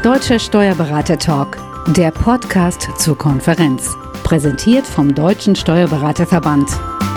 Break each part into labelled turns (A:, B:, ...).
A: Deutscher Steuerberater-Talk, der Podcast zur Konferenz. Präsentiert vom Deutschen Steuerberaterverband.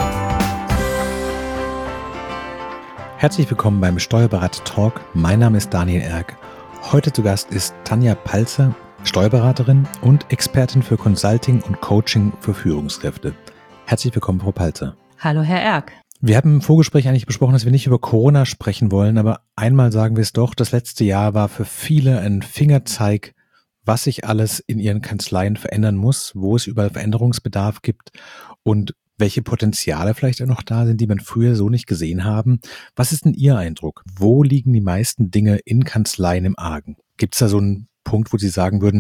B: Herzlich willkommen beim Steuerberater-Talk. Mein Name ist Daniel Erck. Heute zu Gast ist Tanja Palzer, Steuerberaterin und Expertin für Consulting und Coaching für Führungskräfte. Herzlich willkommen, Frau Palzer.
C: Hallo, Herr Erck.
B: Wir haben im Vorgespräch eigentlich besprochen, dass wir nicht über Corona sprechen wollen, aber einmal sagen wir es doch, das letzte Jahr war für viele ein Fingerzeig, was sich alles in ihren Kanzleien verändern muss, wo es überall Veränderungsbedarf gibt und welche Potenziale vielleicht auch noch da sind, die man früher so nicht gesehen haben. Was ist denn Ihr Eindruck? Wo liegen die meisten Dinge in Kanzleien im Argen? Gibt es da so einen Punkt, wo Sie sagen würden,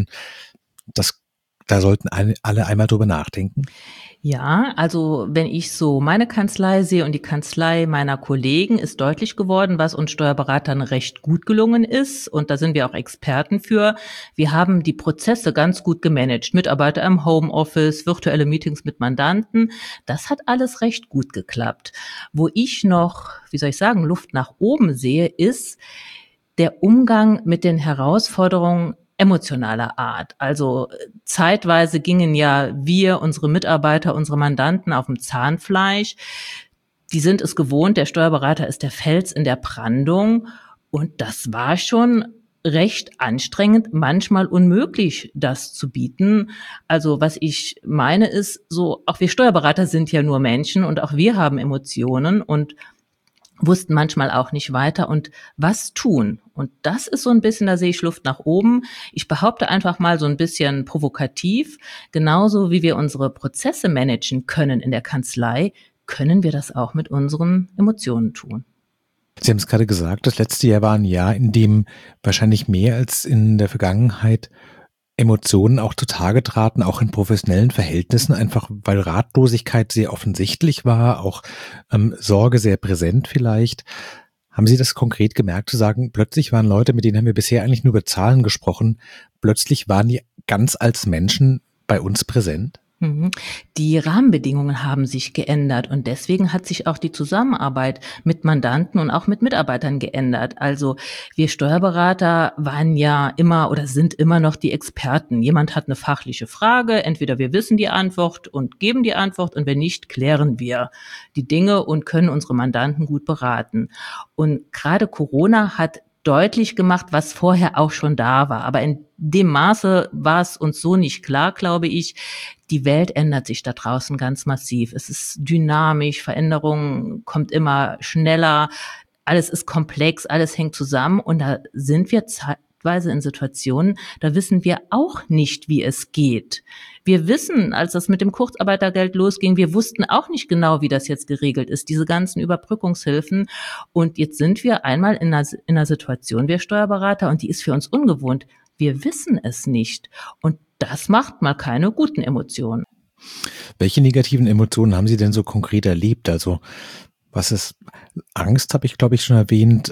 B: da sollten alle einmal drüber nachdenken?
C: Ja, also wenn ich so meine Kanzlei sehe und die Kanzlei meiner Kollegen, ist deutlich geworden, was uns Steuerberatern recht gut gelungen ist. Und da sind wir auch Experten für. Wir haben die Prozesse ganz gut gemanagt. Mitarbeiter im Homeoffice, virtuelle Meetings mit Mandanten. Das hat alles recht gut geklappt. Wo ich noch, Luft nach oben sehe, ist der Umgang mit den Herausforderungen emotionaler Art. Also zeitweise gingen ja wir, unsere Mitarbeiter, unsere Mandanten auf dem Zahnfleisch. Die sind es gewohnt, der Steuerberater ist der Fels in der Brandung. Und das war schon recht anstrengend, manchmal unmöglich, das zu bieten. Also was ich meine ist so, auch wir Steuerberater sind ja nur Menschen und auch wir haben Emotionen und wussten manchmal auch nicht weiter und was tun. Und das ist so ein bisschen, da sehe ich Luft nach oben. Ich behaupte einfach mal so ein bisschen provokativ, genauso wie wir unsere Prozesse managen können in der Kanzlei, können wir das auch mit unseren Emotionen tun.
B: Sie haben es gerade gesagt, das letzte Jahr war ein Jahr, in dem wahrscheinlich mehr als in der Vergangenheit Emotionen auch zutage traten, auch in professionellen Verhältnissen, einfach weil Ratlosigkeit sehr offensichtlich war, auch Sorge sehr präsent vielleicht. Haben Sie das konkret gemerkt, zu sagen, plötzlich waren Leute, mit denen haben wir bisher eigentlich nur über Zahlen gesprochen, plötzlich waren die ganz als Menschen bei uns präsent?
C: Die Rahmenbedingungen haben sich geändert und deswegen hat sich auch die Zusammenarbeit mit Mandanten und auch mit Mitarbeitern geändert. Also wir Steuerberater waren ja immer oder sind immer noch die Experten. Jemand hat eine fachliche Frage, entweder wir wissen die Antwort und geben die Antwort und wenn nicht, klären wir die Dinge und können unsere Mandanten gut beraten. Und gerade Corona hat deutlich gemacht, was vorher auch schon da war. Aber in dem Maße war es uns so nicht klar, glaube ich. Die Welt ändert sich da draußen ganz massiv. Es ist dynamisch, Veränderung kommt immer schneller, alles ist komplex, alles hängt zusammen und da sind wir zeitweise in Situationen, da wissen wir auch nicht, wie es geht. Wir wissen, als das mit dem Kurzarbeitergeld losging, wir wussten auch nicht genau, wie das jetzt geregelt ist, diese ganzen Überbrückungshilfen. Und jetzt sind wir einmal in einer Situation, wir Steuerberater, und die ist für uns ungewohnt. Wir wissen es nicht. Und das macht mal keine guten Emotionen.
B: Welche negativen Emotionen haben Sie denn so konkret erlebt? Also was ist Angst, habe ich glaube ich schon erwähnt,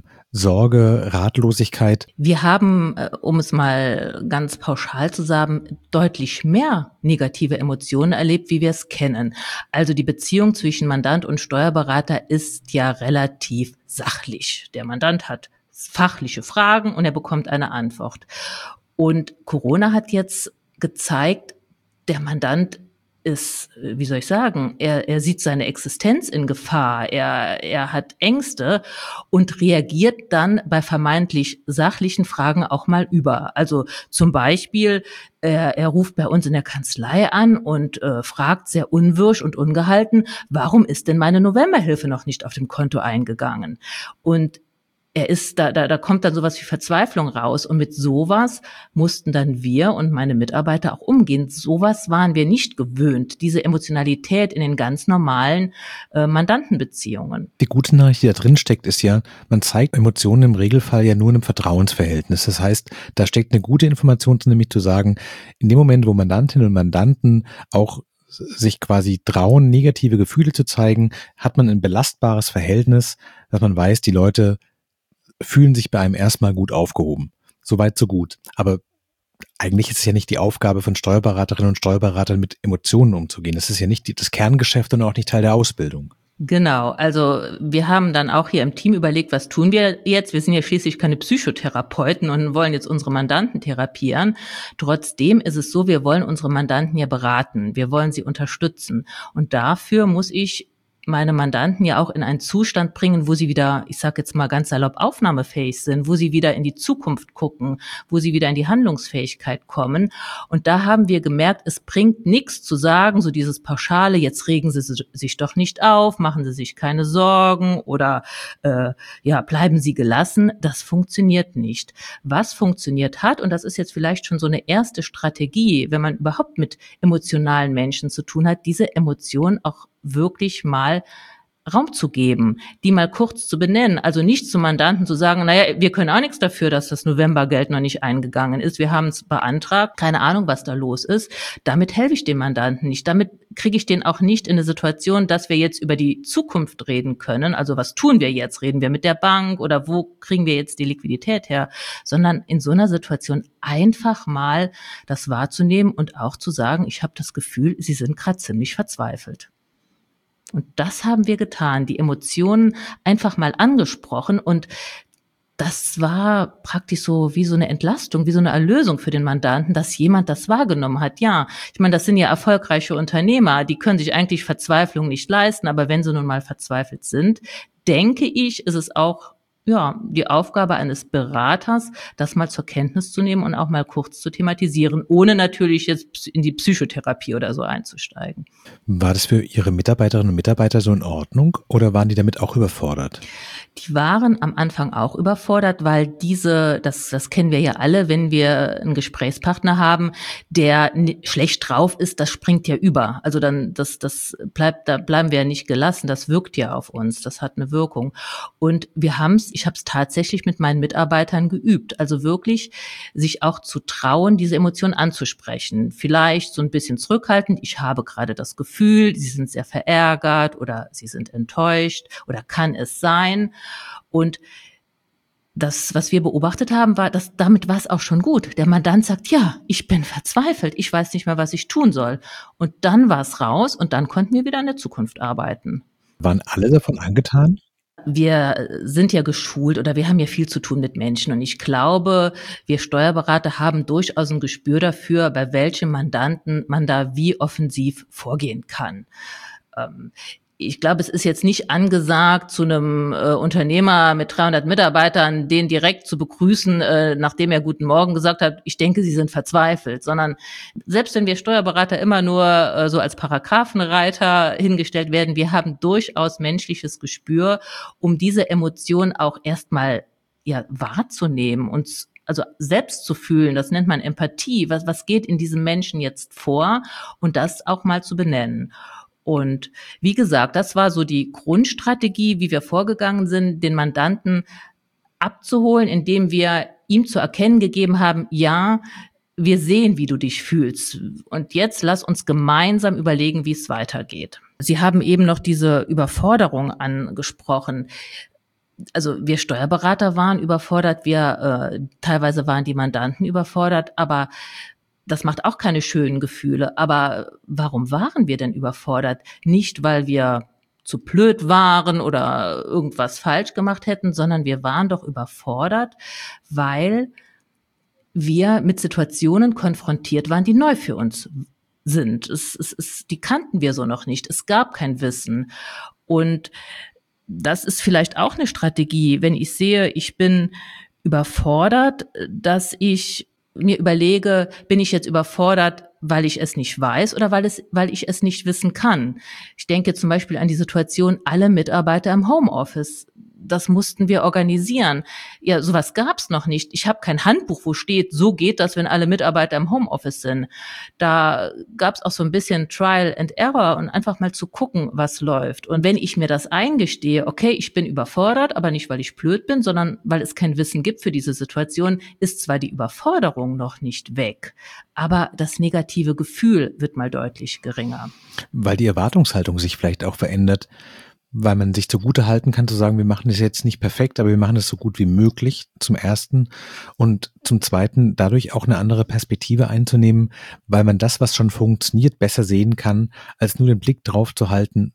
B: Sorge, Ratlosigkeit?
C: Wir haben, um es mal ganz pauschal zu sagen, deutlich mehr negative Emotionen erlebt, wie wir es kennen. Also die Beziehung zwischen Mandant und Steuerberater ist ja relativ sachlich. Der Mandant hat fachliche Fragen und er bekommt eine Antwort. Und Corona hat jetzt gezeigt, der Mandant ist, er sieht seine Existenz in Gefahr, er hat Ängste und reagiert dann bei vermeintlich sachlichen Fragen auch mal über. Also zum Beispiel, er ruft bei uns in der Kanzlei an und fragt sehr unwirsch und ungehalten, warum ist denn meine Novemberhilfe noch nicht auf dem Konto eingegangen? Und da kommt dann sowas wie Verzweiflung raus. Und mit sowas mussten dann wir und meine Mitarbeiter auch umgehen. Sowas waren wir nicht gewöhnt, diese Emotionalität in den ganz normalen Mandantenbeziehungen.
B: Die gute Nachricht, die da drin steckt, ist ja, man zeigt Emotionen im Regelfall ja nur in einem Vertrauensverhältnis. Das heißt, da steckt eine gute Information drin, nämlich zu sagen, in dem Moment, wo Mandantinnen und Mandanten auch sich quasi trauen, negative Gefühle zu zeigen, hat man ein belastbares Verhältnis, dass man weiß, die Leute fühlen sich bei einem erstmal gut aufgehoben. Soweit, so gut. Aber eigentlich ist es ja nicht die Aufgabe von Steuerberaterinnen und Steuerberatern, mit Emotionen umzugehen. Das ist ja nicht das Kerngeschäft und auch nicht Teil der Ausbildung.
C: Genau, also wir haben dann auch hier im Team überlegt, was tun wir jetzt? Wir sind ja schließlich keine Psychotherapeuten und wollen jetzt unsere Mandanten therapieren. Trotzdem ist es so, wir wollen unsere Mandanten ja beraten, wir wollen sie unterstützen. Und dafür muss ich meine Mandanten ja auch in einen Zustand bringen, wo sie wieder, ich sage jetzt mal ganz salopp, aufnahmefähig sind, wo sie wieder in die Zukunft gucken, wo sie wieder in die Handlungsfähigkeit kommen. Und da haben wir gemerkt, es bringt nichts zu sagen, so dieses Pauschale, jetzt regen Sie sich doch nicht auf, machen Sie sich keine Sorgen oder bleiben Sie gelassen. Das funktioniert nicht. Was funktioniert hat, und das ist jetzt vielleicht schon so eine erste Strategie, wenn man überhaupt mit emotionalen Menschen zu tun hat, diese Emotionen auch wirklich mal Raum zu geben, die mal kurz zu benennen. Also nicht zum Mandanten zu sagen, naja, wir können auch nichts dafür, dass das Novembergeld noch nicht eingegangen ist. Wir haben es beantragt, keine Ahnung, was da los ist. Damit helfe ich dem Mandanten nicht. Damit kriege ich den auch nicht in eine Situation, dass wir jetzt über die Zukunft reden können. Also was tun wir jetzt? Reden wir mit der Bank oder wo kriegen wir jetzt die Liquidität her? Sondern in so einer Situation einfach mal das wahrzunehmen und auch zu sagen, ich habe das Gefühl, Sie sind gerade ziemlich verzweifelt. Und das haben wir getan, die Emotionen einfach mal angesprochen, und das war praktisch so wie so eine Entlastung, wie so eine Erlösung für den Mandanten, dass jemand das wahrgenommen hat. Ja, ich meine, das sind ja erfolgreiche Unternehmer, die können sich eigentlich Verzweiflung nicht leisten, aber wenn sie nun mal verzweifelt sind, denke ich, ist es auch die Aufgabe eines Beraters, das mal zur Kenntnis zu nehmen und auch mal kurz zu thematisieren, ohne natürlich jetzt in die Psychotherapie oder so einzusteigen.
B: War das für Ihre Mitarbeiterinnen und Mitarbeiter so in Ordnung oder waren die damit auch überfordert?
C: Die waren am Anfang auch überfordert, weil das kennen wir ja alle, wenn wir einen Gesprächspartner haben, der schlecht drauf ist, das springt ja über. Also dann, da bleiben wir ja nicht gelassen, das wirkt ja auf uns, das hat eine Wirkung. Und ich habe es tatsächlich mit meinen Mitarbeitern geübt, also wirklich sich auch zu trauen, diese Emotionen anzusprechen. Vielleicht so ein bisschen zurückhaltend, ich habe gerade das Gefühl, Sie sind sehr verärgert oder Sie sind enttäuscht oder kann es sein. Und das, was wir beobachtet haben, war, dass damit war es auch schon gut. Der Mandant sagt, ja, ich bin verzweifelt, ich weiß nicht mehr, was ich tun soll. Und dann war es raus und dann konnten wir wieder in der Zukunft arbeiten.
B: Waren alle davon angetan?
C: Wir sind ja geschult oder wir haben ja viel zu tun mit Menschen, und ich glaube, wir Steuerberater haben durchaus ein Gespür dafür, bei welchem Mandanten man da wie offensiv vorgehen kann. Ich glaube, es ist jetzt nicht angesagt, zu einem Unternehmer mit 300 Mitarbeitern den direkt zu begrüßen, nachdem er Guten Morgen gesagt hat, ich denke, Sie sind verzweifelt, sondern selbst wenn wir Steuerberater immer nur so als Paragraphenreiter hingestellt werden, wir haben durchaus menschliches Gespür, um diese Emotion auch erstmal wahrzunehmen und also selbst zu fühlen. Das nennt man Empathie. Was geht in diesem Menschen jetzt vor? Und das auch mal zu benennen. Und wie gesagt, das war so die Grundstrategie, wie wir vorgegangen sind, den Mandanten abzuholen, indem wir ihm zu erkennen gegeben haben, ja, wir sehen, wie du dich fühlst. Und jetzt lass uns gemeinsam überlegen, wie es weitergeht. Sie haben eben noch diese Überforderung angesprochen. Also wir Steuerberater waren überfordert, teilweise waren die Mandanten überfordert, aber das macht auch keine schönen Gefühle. Aber warum waren wir denn überfordert? Nicht, weil wir zu blöd waren oder irgendwas falsch gemacht hätten, sondern wir waren doch überfordert, weil wir mit Situationen konfrontiert waren, die neu für uns sind. Die kannten wir so noch nicht. Es gab kein Wissen. Und das ist vielleicht auch eine Strategie, wenn ich sehe, ich bin überfordert, dass ich mir überlege, bin ich jetzt überfordert, weil ich es nicht weiß oder weil ich es nicht wissen kann. Ich denke zum Beispiel an die Situation, alle Mitarbeiter im Homeoffice. Das mussten wir organisieren. Ja, sowas gab's noch nicht. Ich habe kein Handbuch, wo steht, so geht das, wenn alle Mitarbeiter im Homeoffice sind. Da gab's auch so ein bisschen Trial and Error und einfach mal zu gucken, was läuft. Und wenn ich mir das eingestehe, okay, ich bin überfordert, aber nicht, weil ich blöd bin, sondern weil es kein Wissen gibt für diese Situation, ist zwar die Überforderung noch nicht weg, aber das negative Gefühl wird mal deutlich geringer.
B: Weil die Erwartungshaltung sich vielleicht auch verändert, weil man sich zugute halten kann, zu sagen, wir machen das jetzt nicht perfekt, aber wir machen es so gut wie möglich, zum Ersten. Und zum Zweiten, dadurch auch eine andere Perspektive einzunehmen, weil man das, was schon funktioniert, besser sehen kann, als nur den Blick drauf zu halten,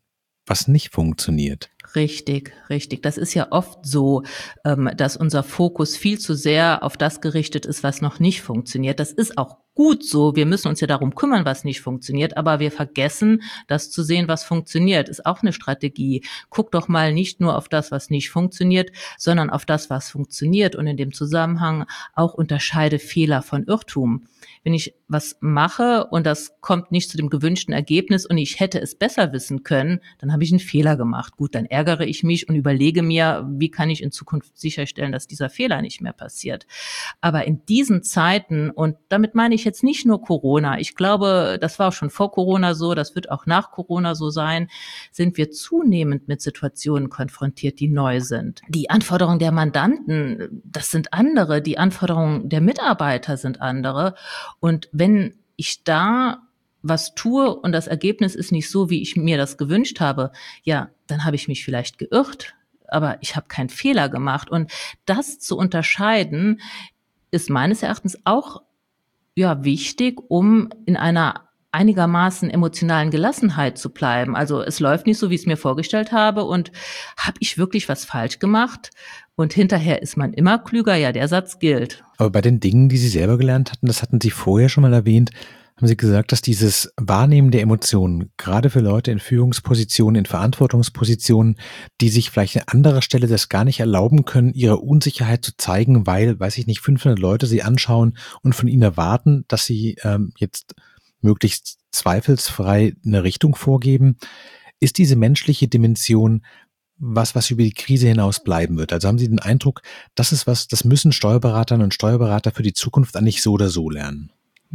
B: was nicht funktioniert.
C: Richtig, richtig. Das ist ja oft so, dass unser Fokus viel zu sehr auf das gerichtet ist, was noch nicht funktioniert. Das ist auch gut so. Wir müssen uns ja darum kümmern, was nicht funktioniert, aber wir vergessen, das zu sehen, was funktioniert. Ist auch eine Strategie. Guck doch mal nicht nur auf das, was nicht funktioniert, sondern auf das, was funktioniert und in dem Zusammenhang auch unterscheide Fehler von Irrtum. Wenn ich was mache und das kommt nicht zu dem gewünschten Ergebnis und ich hätte es besser wissen können, dann habe ich einen Fehler gemacht. Gut, dann ärgere ich mich und überlege mir, wie kann ich in Zukunft sicherstellen, dass dieser Fehler nicht mehr passiert. Aber in diesen Zeiten, und damit meine ich jetzt nicht nur Corona, ich glaube, das war auch schon vor Corona so, das wird auch nach Corona so sein, sind wir zunehmend mit Situationen konfrontiert, die neu sind. Die Anforderungen der Mandanten, das sind andere, die Anforderungen der Mitarbeiter sind andere. Und wenn ich da was tue und das Ergebnis ist nicht so, wie ich mir das gewünscht habe, ja, dann habe ich mich vielleicht geirrt, aber ich habe keinen Fehler gemacht. Und das zu unterscheiden, ist meines Erachtens auch wichtig, um in einer einigermaßen emotionalen Gelassenheit zu bleiben. Also es läuft nicht so, wie ich es mir vorgestellt habe und habe ich wirklich was falsch gemacht? Und hinterher ist man immer klüger. Ja, der Satz gilt.
B: Aber bei den Dingen, die Sie selber gelernt hatten, das hatten Sie vorher schon mal erwähnt, haben Sie gesagt, dass dieses Wahrnehmen der Emotionen, gerade für Leute in Führungspositionen, in Verantwortungspositionen, die sich vielleicht an anderer Stelle das gar nicht erlauben können, ihre Unsicherheit zu zeigen, weil, weiß ich nicht, 500 Leute Sie anschauen und von Ihnen erwarten, dass Sie jetzt möglichst zweifelsfrei eine Richtung vorgeben. Ist diese menschliche Dimension was über die Krise hinaus bleiben wird? Also haben Sie den Eindruck, das ist was, das müssen Steuerberaterinnen und Steuerberater für die Zukunft eigentlich so oder so lernen?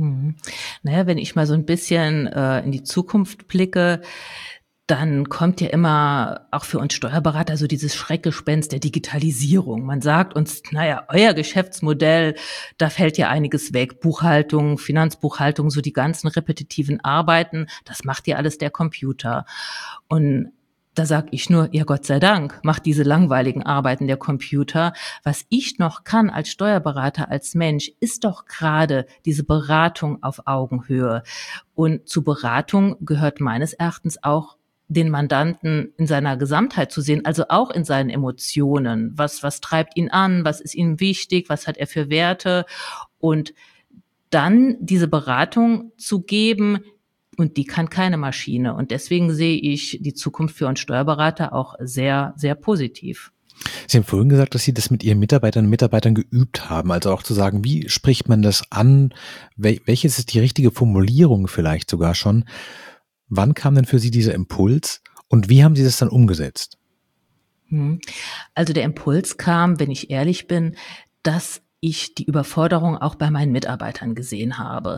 C: Naja, wenn ich mal so ein bisschen in die Zukunft blicke, dann kommt ja immer auch für uns Steuerberater so dieses Schreckgespenst der Digitalisierung. Man sagt uns, naja, euer Geschäftsmodell, da fällt ja einiges weg. Buchhaltung, Finanzbuchhaltung, so die ganzen repetitiven Arbeiten, das macht ja alles der Computer. Und da sag ich nur, ja Gott sei Dank, macht diese langweiligen Arbeiten der Computer. Was ich noch kann als Steuerberater, als Mensch, ist doch gerade diese Beratung auf Augenhöhe. Und zu Beratung gehört meines Erachtens auch, den Mandanten in seiner Gesamtheit zu sehen, also auch in seinen Emotionen. Was treibt ihn an? Was ist ihm wichtig? Was hat er für Werte? Und dann diese Beratung zu geben, und die kann keine Maschine. Und deswegen sehe ich die Zukunft für uns Steuerberater auch sehr, sehr positiv.
B: Sie haben vorhin gesagt, dass Sie das mit Ihren Mitarbeiterinnen und Mitarbeitern geübt haben. Also auch zu sagen, wie spricht man das an? Welches ist die richtige Formulierung vielleicht sogar schon? Wann kam denn für Sie dieser Impuls und wie haben Sie das dann umgesetzt?
C: Also der Impuls kam, wenn ich ehrlich bin, dass ich die Überforderung auch bei meinen Mitarbeitern gesehen habe.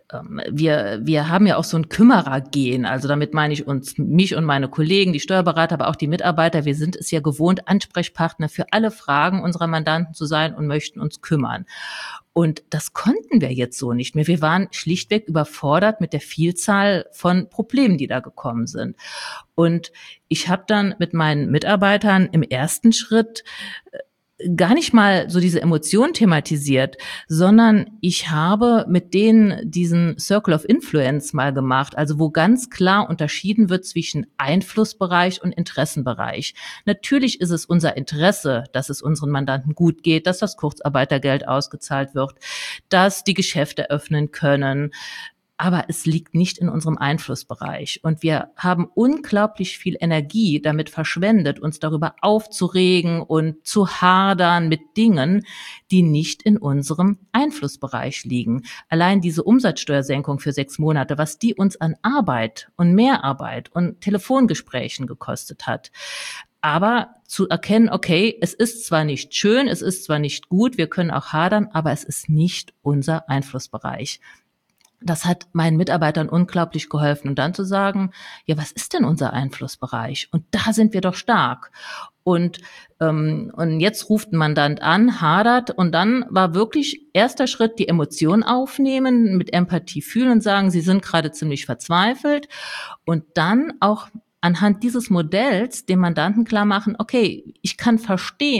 C: Wir haben ja auch so ein Kümmerergehen, also damit meine ich mich und meine Kollegen, die Steuerberater, aber auch die Mitarbeiter. Wir sind es ja gewohnt, Ansprechpartner für alle Fragen unserer Mandanten zu sein und möchten uns kümmern. Und das konnten wir jetzt so nicht mehr. Wir waren schlichtweg überfordert mit der Vielzahl von Problemen, die da gekommen sind. Und ich habe dann mit meinen Mitarbeitern im ersten Schritt gar nicht mal so diese Emotionen thematisiert, sondern ich habe mit denen diesen Circle of Influence mal gemacht, also wo ganz klar unterschieden wird zwischen Einflussbereich und Interessenbereich. Natürlich ist es unser Interesse, dass es unseren Mandanten gut geht, dass das Kurzarbeitergeld ausgezahlt wird, dass die Geschäfte öffnen können. Aber es liegt nicht in unserem Einflussbereich. Und wir haben unglaublich viel Energie damit verschwendet, uns darüber aufzuregen und zu hadern mit Dingen, die nicht in unserem Einflussbereich liegen. Allein diese Umsatzsteuersenkung für 6 Monate, was die uns an Arbeit und Mehrarbeit und Telefongesprächen gekostet hat. Aber zu erkennen, okay, es ist zwar nicht schön, es ist zwar nicht gut, wir können auch hadern, aber es ist nicht unser Einflussbereich. Das hat meinen Mitarbeitern unglaublich geholfen. Und dann zu sagen, ja, was ist denn unser Einflussbereich? Und da sind wir doch stark. Und jetzt ruft ein Mandant an, hadert. Und dann war wirklich erster Schritt die Emotion aufnehmen, mit Empathie fühlen und sagen, sie sind gerade ziemlich verzweifelt. Und dann auch anhand dieses Modells dem Mandanten klar machen, okay, ich kann verstehen,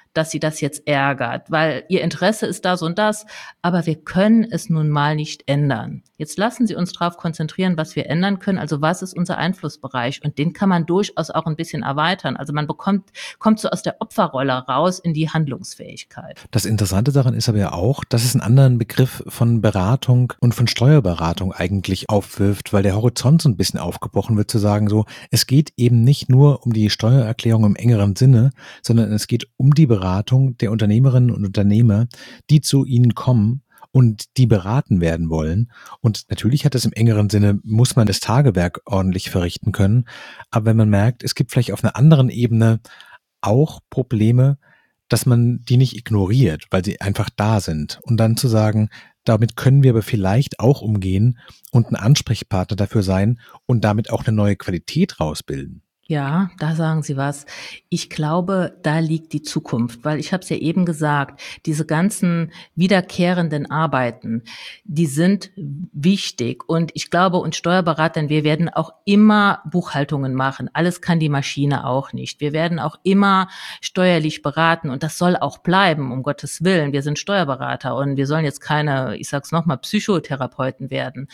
C: dass sie das jetzt ärgert, weil ihr Interesse ist das und das, aber wir können es nun mal nicht ändern. Jetzt lassen Sie uns darauf konzentrieren, was wir ändern können, also was ist unser Einflussbereich, und den kann man durchaus auch ein bisschen erweitern. Also man kommt so aus der Opferrolle raus in die Handlungsfähigkeit.
B: Das Interessante daran ist aber ja auch, dass es einen anderen Begriff von Beratung und von Steuerberatung eigentlich aufwirft, weil der Horizont so ein bisschen aufgebrochen wird, zu sagen so, es geht eben nicht nur um die Steuererklärung im engeren Sinne, sondern es geht um die Beratung der Unternehmerinnen und Unternehmer, die zu Ihnen kommen und die beraten werden wollen. Und natürlich hat es im engeren Sinne, muss man das Tagewerk ordentlich verrichten können. Aber wenn man merkt, es gibt vielleicht auf einer anderen Ebene auch Probleme, dass man die nicht ignoriert, weil sie einfach da sind. Und dann zu sagen, damit können wir aber vielleicht auch umgehen und ein Ansprechpartner dafür sein und damit auch eine neue Qualität rausbilden.
C: Ja, da sagen Sie was. Ich glaube, da liegt die Zukunft, weil ich habe es ja eben gesagt, diese ganzen wiederkehrenden Arbeiten, die sind wichtig. Und ich glaube, uns Steuerberatern, wir werden auch immer Buchhaltungen machen. Alles kann die Maschine auch nicht. Wir werden auch immer steuerlich beraten, und das soll auch bleiben, um Gottes Willen. Wir sind Steuerberater und wir sollen jetzt keine, ich sag's nochmal, Psychotherapeuten werden.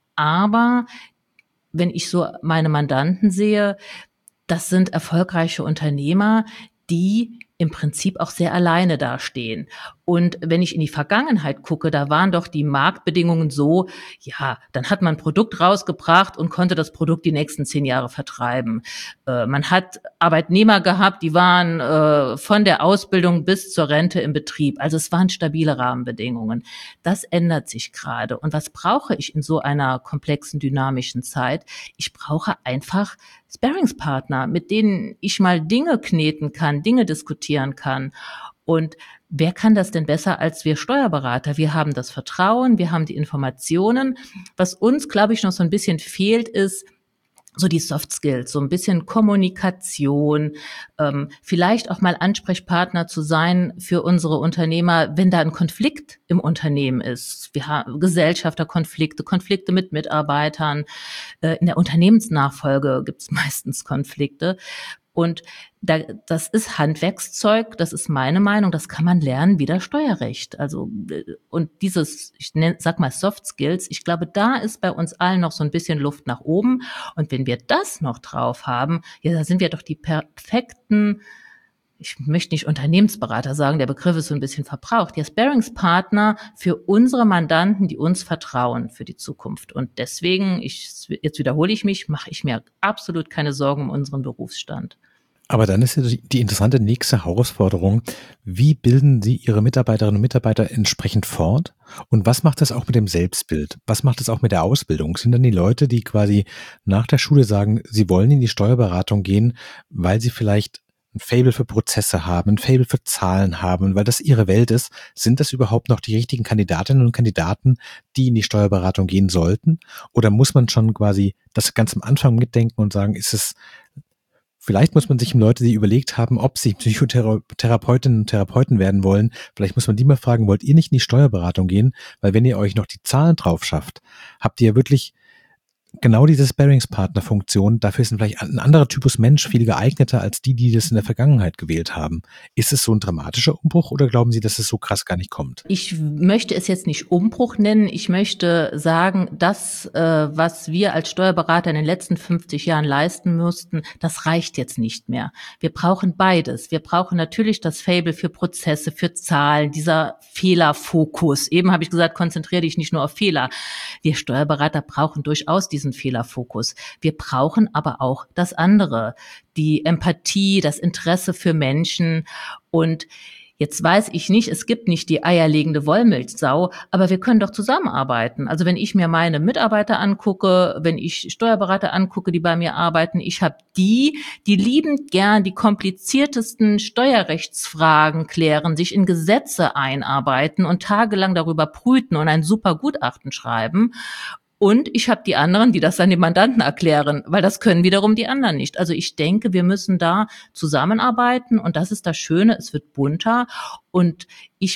C: Aber wenn ich so meine Mandanten sehe, das sind erfolgreiche Unternehmer, die im Prinzip auch sehr alleine dastehen. Und wenn ich in die Vergangenheit gucke, da waren doch die Marktbedingungen so, ja, dann hat man ein Produkt rausgebracht und konnte das Produkt die nächsten 10 Jahre vertreiben. Man hat Arbeitnehmer gehabt, die waren von der Ausbildung bis zur Rente im Betrieb. Also es waren stabile Rahmenbedingungen. Das ändert sich gerade. Und was brauche ich in so einer komplexen, dynamischen Zeit? Ich brauche einfach Sparringspartner, mit denen ich mal Dinge kneten kann, Dinge diskutieren kann. Und wer kann das denn besser als wir Steuerberater? Wir haben das Vertrauen, wir haben die Informationen. Was uns, glaube ich, noch so ein bisschen fehlt, ist so die Soft Skills, so ein bisschen Kommunikation, vielleicht auch mal Ansprechpartner zu sein für unsere Unternehmer, wenn da ein Konflikt im Unternehmen ist. Wir haben Gesellschafterkonflikte, Konflikte mit Mitarbeitern. In der Unternehmensnachfolge gibt es meistens Konflikte. Und das ist Handwerkszeug, das ist meine Meinung, das kann man lernen wie das Steuerrecht. Also, und dieses, sag mal Soft Skills, ich glaube, da ist bei uns allen noch so ein bisschen Luft nach oben. Und wenn wir das noch drauf haben, ja, da sind wir doch die perfekten, ich möchte nicht Unternehmensberater sagen, der Begriff ist so ein bisschen verbraucht, ja, Sparringspartner für unsere Mandanten, die uns vertrauen für die Zukunft. Und deswegen, jetzt wiederhole ich mich, mache ich mir absolut keine Sorgen um unseren Berufsstand.
B: Aber dann ist ja die interessante nächste Herausforderung, wie bilden Sie Ihre Mitarbeiterinnen und Mitarbeiter entsprechend fort? Und was macht das auch mit dem Selbstbild? Was macht das auch mit der Ausbildung? Sind dann die Leute, die quasi nach der Schule sagen, sie wollen in die Steuerberatung gehen, weil sie vielleicht ein Faible für Prozesse haben, ein Faible für Zahlen haben, weil das ihre Welt ist? Sind das überhaupt noch die richtigen Kandidatinnen und Kandidaten, die in die Steuerberatung gehen sollten? Oder muss man schon quasi das ganz am Anfang mitdenken und sagen, vielleicht muss man sich Leute, die überlegt haben, ob sie Psychotherapeutinnen und Therapeuten werden wollen, vielleicht muss man die mal fragen, wollt ihr nicht in die Steuerberatung gehen? Weil wenn ihr euch noch die Zahlen drauf schafft, habt ihr wirklich genau diese Sparringspartner-Funktion. Dafür ist vielleicht ein anderer Typus Mensch viel geeigneter als die das in der Vergangenheit gewählt haben. Ist es so ein dramatischer Umbruch oder glauben Sie, dass es so krass gar nicht kommt?
C: Ich möchte es jetzt nicht Umbruch nennen. Ich möchte sagen, das, was wir als Steuerberater in den letzten 50 Jahren leisten mussten, das reicht jetzt nicht mehr. Wir brauchen beides. Wir brauchen natürlich das Faible für Prozesse, für Zahlen, dieser Fehlerfokus. Eben habe ich gesagt, konzentriere dich nicht nur auf Fehler. Wir Steuerberater brauchen durchaus diesen Fehlerfokus. Wir brauchen aber auch das andere, die Empathie, das Interesse für Menschen. Und jetzt weiß ich nicht, es gibt nicht die eierlegende Wollmilchsau, aber wir können doch zusammenarbeiten. Also wenn ich mir meine Mitarbeiter angucke, wenn ich Steuerberater angucke, die bei mir arbeiten, ich habe die liebend gern die kompliziertesten Steuerrechtsfragen klären, sich in Gesetze einarbeiten und tagelang darüber brüten und ein super Gutachten schreiben. Und ich habe die anderen, die das dann dem Mandanten erklären, weil das können wiederum die anderen nicht. Also ich denke, wir müssen da zusammenarbeiten und das ist das Schöne, es wird bunter und ich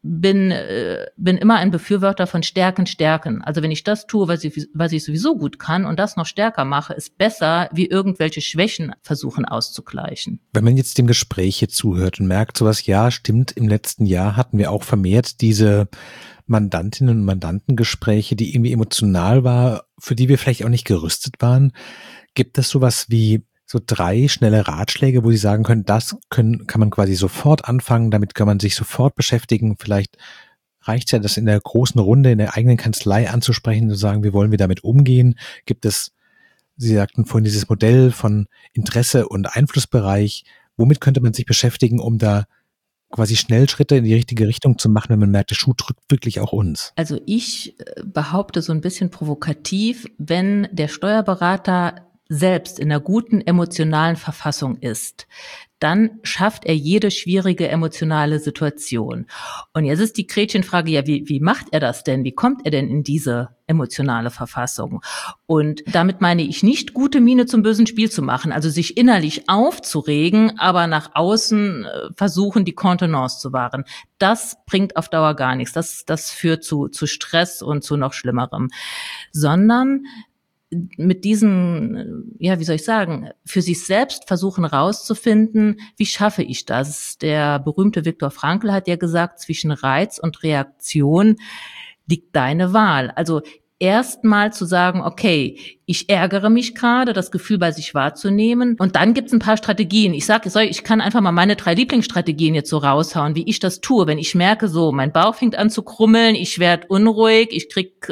C: bin immer ein Befürworter von Stärken. Also wenn ich das tue, was ich sowieso gut kann und das noch stärker mache, ist besser, wie irgendwelche Schwächen versuchen auszugleichen.
B: Wenn man jetzt dem Gespräch hier zuhört und merkt sowas, ja, stimmt, im letzten Jahr hatten wir auch vermehrt diese Mandantinnen und Mandantengespräche, die irgendwie emotional war, für die wir vielleicht auch nicht gerüstet waren. Gibt es sowas wie so 3 schnelle Ratschläge, wo Sie sagen können, kann man quasi sofort anfangen, damit kann man sich sofort beschäftigen. Vielleicht reicht es ja, das in der großen Runde, in der eigenen Kanzlei anzusprechen, zu sagen, wie wollen wir damit umgehen? Gibt es, Sie sagten vorhin, dieses Modell von Interesse und Einflussbereich. Womit könnte man sich beschäftigen, um da quasi Schnellschritte in die richtige Richtung zu machen, wenn man merkt, der Schuh drückt wirklich auch uns?
C: Also ich behaupte so ein bisschen provokativ, wenn der Steuerberater selbst in einer guten emotionalen Verfassung ist, dann schafft er jede schwierige emotionale Situation. Und jetzt ist die Gretchenfrage, ja, wie macht er das denn? Wie kommt er denn in diese emotionale Verfassung? Und damit meine ich nicht, gute Miene zum bösen Spiel zu machen, also sich innerlich aufzuregen, aber nach außen versuchen, die Kontenance zu wahren. Das bringt auf Dauer gar nichts. Das führt zu Stress und zu noch Schlimmerem. Sondern mit diesen, ja, wie soll ich sagen, für sich selbst versuchen rauszufinden, wie schaffe ich das? Der berühmte Viktor Frankl hat ja gesagt, zwischen Reiz und Reaktion liegt deine Wahl. Also erstmal zu sagen, okay, ich ärgere mich gerade, das Gefühl bei sich wahrzunehmen. Und dann gibt's ein paar Strategien. Ich kann einfach mal meine 3 Lieblingsstrategien jetzt so raushauen, wie ich das tue. Wenn ich merke, so, mein Bauch fängt an zu krummeln, ich werde unruhig, ich krieg,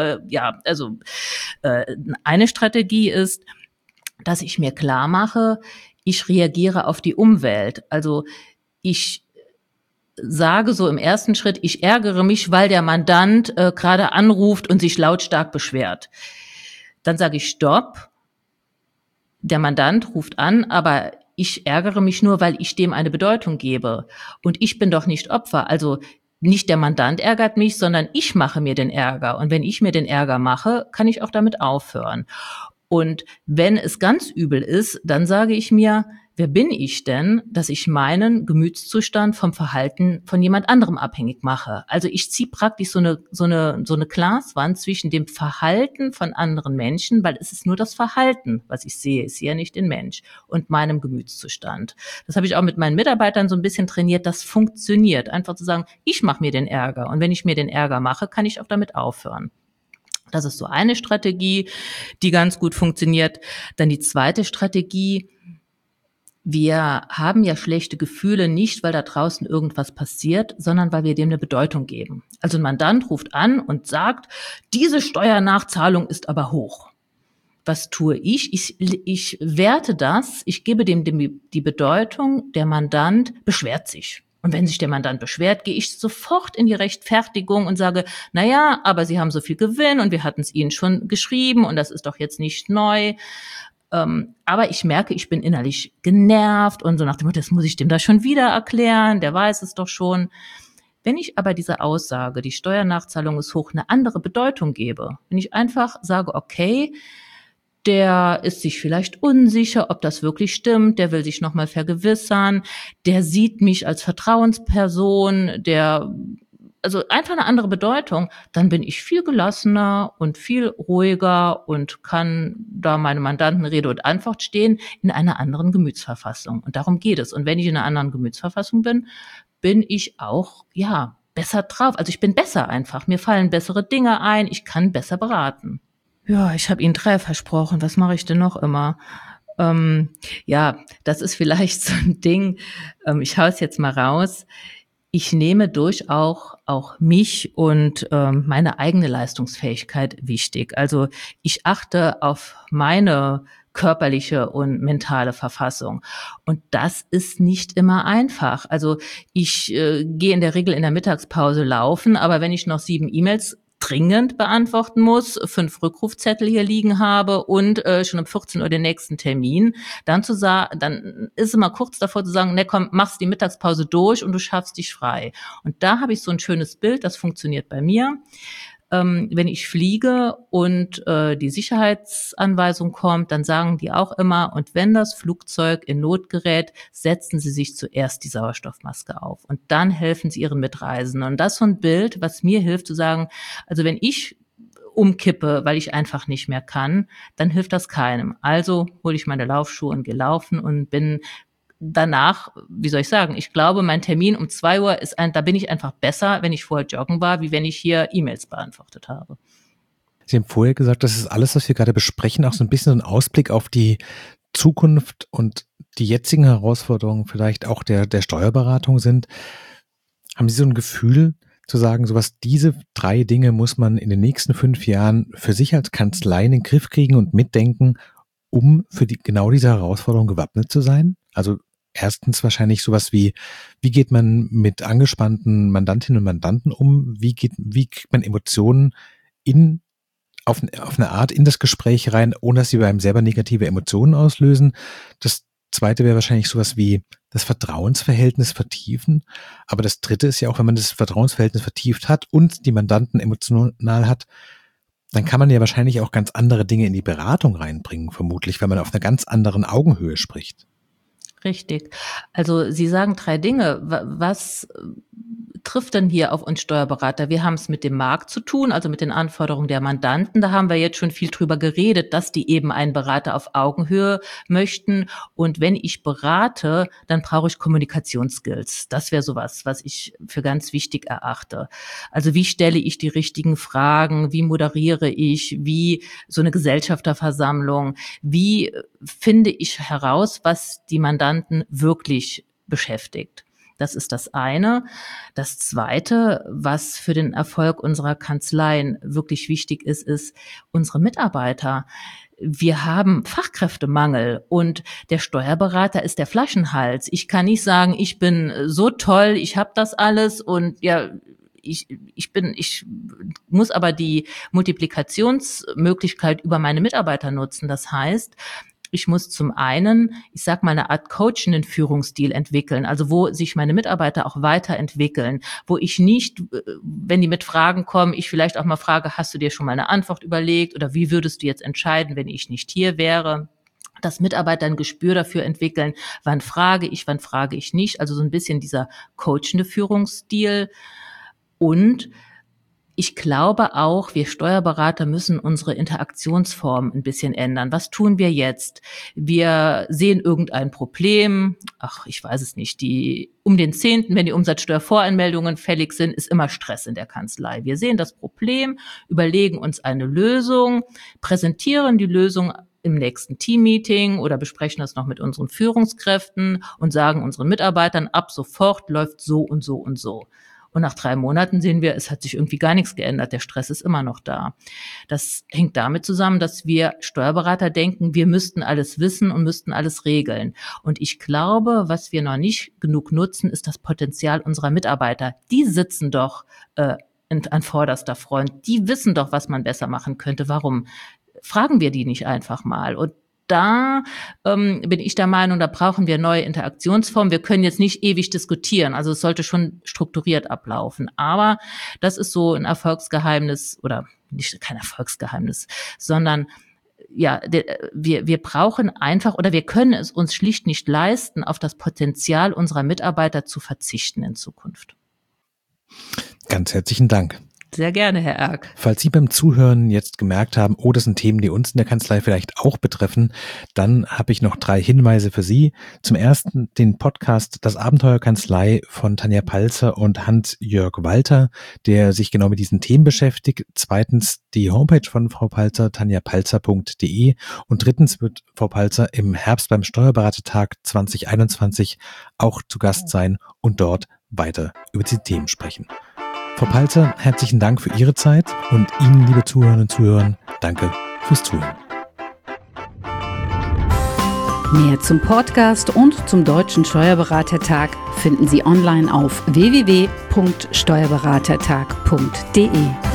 C: eine Strategie ist, dass ich mir klar mache, ich reagiere auf die Umwelt. Also ich sage so im ersten Schritt, ich ärgere mich, weil der Mandant gerade anruft und sich lautstark beschwert. Dann sage ich Stopp. Der Mandant ruft an, aber ich ärgere mich nur, weil ich dem eine Bedeutung gebe. Und ich bin doch nicht Opfer. Also nicht der Mandant ärgert mich, sondern ich mache mir den Ärger. Und wenn ich mir den Ärger mache, kann ich auch damit aufhören. Und wenn es ganz übel ist, dann sage ich mir, wer bin ich denn, dass ich meinen Gemütszustand vom Verhalten von jemand anderem abhängig mache? Also ich ziehe praktisch so eine Glaswand zwischen dem Verhalten von anderen Menschen, weil es ist nur das Verhalten, was ich sehe ja nicht den Mensch, und meinem Gemütszustand. Das habe ich auch mit meinen Mitarbeitern so ein bisschen trainiert. Das funktioniert. Einfach zu sagen, ich mache mir den Ärger. Und wenn ich mir den Ärger mache, kann ich auch damit aufhören. Das ist so eine Strategie, die ganz gut funktioniert. Dann die zweite Strategie: Wir haben ja schlechte Gefühle nicht, weil da draußen irgendwas passiert, sondern weil wir dem eine Bedeutung geben. Also ein Mandant ruft an und sagt, diese Steuernachzahlung ist aber hoch. Was tue ich? Ich werte das, ich gebe dem die Bedeutung, der Mandant beschwert sich. Und wenn sich der Mandant beschwert, gehe ich sofort in die Rechtfertigung und sage, naja, aber Sie haben so viel Gewinn und wir hatten es Ihnen schon geschrieben und das ist doch jetzt nicht neu. Aber ich merke, ich bin innerlich genervt und so nach dem Motto, das muss ich dem da schon wieder erklären, der weiß es doch schon. Wenn ich aber diese Aussage, die Steuernachzahlung ist hoch, eine andere Bedeutung gebe, wenn ich einfach sage, okay, der ist sich vielleicht unsicher, ob das wirklich stimmt, der will sich nochmal vergewissern, der sieht mich als Vertrauensperson, also einfach eine andere Bedeutung, dann bin ich viel gelassener und viel ruhiger und kann da meine Mandanten Rede und Antwort stehen in einer anderen Gemütsverfassung. Und darum geht es. Und wenn ich in einer anderen Gemütsverfassung bin, bin ich auch, ja, besser drauf. Also ich bin besser einfach. Mir fallen bessere Dinge ein. Ich kann besser beraten. Ja, ich habe Ihnen 3 versprochen. Was mache ich denn noch immer? Ja, das ist vielleicht so ein Ding. Ich hau es jetzt mal raus. Ich nehme durchaus auch mich und meine eigene Leistungsfähigkeit wichtig. Also ich achte auf meine körperliche und mentale Verfassung. Und das ist nicht immer einfach. Also ich gehe in der Regel in der Mittagspause laufen, aber wenn ich noch 7 E-Mails dringend beantworten muss, 5 Rückrufzettel hier liegen habe und schon um 14 Uhr den nächsten Termin, dann ist immer kurz davor zu sagen, ne, komm, machst die Mittagspause durch und du schaffst dich frei. Und da habe ich so ein schönes Bild, das funktioniert bei mir. wenn ich fliege und die Sicherheitsanweisung kommt, dann sagen die auch immer, und wenn das Flugzeug in Not gerät, setzen Sie sich zuerst die Sauerstoffmaske auf und dann helfen Sie Ihren Mitreisenden. Und das ist so ein Bild, was mir hilft zu sagen, also wenn ich umkippe, weil ich einfach nicht mehr kann, dann hilft das keinem. Also hole ich meine Laufschuhe und gehe laufen und bin danach, wie soll ich sagen, ich glaube, mein Termin um 2 Uhr da bin ich einfach besser, wenn ich vorher joggen war, wie wenn ich hier E-Mails beantwortet habe.
B: Sie haben vorher gesagt, das ist alles, was wir gerade besprechen, auch so ein bisschen so ein Ausblick auf die Zukunft und die jetzigen Herausforderungen vielleicht auch der Steuerberatung sind. Haben Sie so ein Gefühl zu sagen, sowas, diese 3 Dinge muss man in den nächsten 5 Jahren für sich als Kanzlei in den Griff kriegen und mitdenken, um für genau diese Herausforderung gewappnet zu sein? Also erstens wahrscheinlich sowas wie geht man mit angespannten Mandantinnen und Mandanten um? Wie kriegt man Emotionen auf eine Art in das Gespräch rein, ohne dass sie bei einem selber negative Emotionen auslösen? Das Zweite wäre wahrscheinlich sowas wie das Vertrauensverhältnis vertiefen. Aber das Dritte ist ja auch, wenn man das Vertrauensverhältnis vertieft hat und die Mandanten emotional hat, dann kann man ja wahrscheinlich auch ganz andere Dinge in die Beratung reinbringen, vermutlich, weil man auf einer ganz anderen Augenhöhe spricht.
C: Richtig. Also Sie sagen 3 Dinge. Was trifft denn hier auf uns Steuerberater? Wir haben es mit dem Markt zu tun, also mit den Anforderungen der Mandanten. Da haben wir jetzt schon viel drüber geredet, dass die eben einen Berater auf Augenhöhe möchten. Und wenn ich berate, dann brauche ich Kommunikationsskills. Das wäre sowas, was ich für ganz wichtig erachte. Also wie stelle ich die richtigen Fragen? Wie moderiere ich? Wie so eine Gesellschafterversammlung? Wie finde ich heraus, was die Mandanten wirklich beschäftigt? Das ist das eine. Das zweite, was für den Erfolg unserer Kanzleien wirklich wichtig ist, ist unsere Mitarbeiter. Wir haben Fachkräftemangel und der Steuerberater ist der Flaschenhals. Ich kann nicht sagen, ich bin so toll, ich habe das alles und ja, ich muss aber die Multiplikationsmöglichkeit über meine Mitarbeiter nutzen. Das heißt, ich muss zum einen, ich sag mal, eine Art coachenden Führungsstil entwickeln, also wo sich meine Mitarbeiter auch weiterentwickeln, wo ich nicht, wenn die mit Fragen kommen, ich vielleicht auch mal frage, hast du dir schon mal eine Antwort überlegt oder wie würdest du jetzt entscheiden, wenn ich nicht hier wäre? Dass Mitarbeiter ein Gespür dafür entwickeln, wann frage ich nicht, also so ein bisschen dieser coachende Führungsstil. Und ich glaube auch, wir Steuerberater müssen unsere Interaktionsform ein bisschen ändern. Was tun wir jetzt? Wir sehen irgendein Problem. Ich weiß es nicht. Um den 10., wenn die Umsatzsteuervoranmeldungen fällig sind, ist immer Stress in der Kanzlei. Wir sehen das Problem, überlegen uns eine Lösung, präsentieren die Lösung im nächsten Teammeeting oder besprechen das noch mit unseren Führungskräften und sagen unseren Mitarbeitern, ab sofort läuft so und so und so. Und nach 3 Monaten sehen wir, es hat sich irgendwie gar nichts geändert. Der Stress ist immer noch da. Das hängt damit zusammen, dass wir Steuerberater denken, wir müssten alles wissen und müssten alles regeln. Und ich glaube, was wir noch nicht genug nutzen, ist das Potenzial unserer Mitarbeiter. Die sitzen doch an vorderster Front. Die wissen doch, was man besser machen könnte. Warum fragen wir die nicht einfach mal? Und da bin ich der Meinung, da brauchen wir neue Interaktionsformen. Wir können jetzt nicht ewig diskutieren, also es sollte schon strukturiert ablaufen. Aber das ist so ein Erfolgsgeheimnis oder nicht kein Erfolgsgeheimnis, sondern ja, wir brauchen einfach oder wir können es uns schlicht nicht leisten, auf das Potenzial unserer Mitarbeiter zu verzichten in Zukunft.
B: Ganz herzlichen Dank.
C: Sehr gerne, Herr Erck.
B: Falls Sie beim Zuhören jetzt gemerkt haben, das sind Themen, die uns in der Kanzlei vielleicht auch betreffen, dann habe ich noch 3 Hinweise für Sie. Zum ersten den Podcast Das Abenteuer Kanzlei von Tanja Palzer und Hans-Jörg Walter, der sich genau mit diesen Themen beschäftigt. Zweitens die Homepage von Frau Palzer, tanjapalzer.de. Und drittens wird Frau Palzer im Herbst beim Steuerberatertag 2021 auch zu Gast sein und dort weiter über diese Themen sprechen. Frau Palzer, herzlichen Dank für Ihre Zeit und Ihnen, liebe Zuhörerinnen und Zuhörer, danke fürs Zuhören.
A: Mehr zum Podcast und zum Deutschen Steuerberatertag finden Sie online auf www.steuerberatertag.de.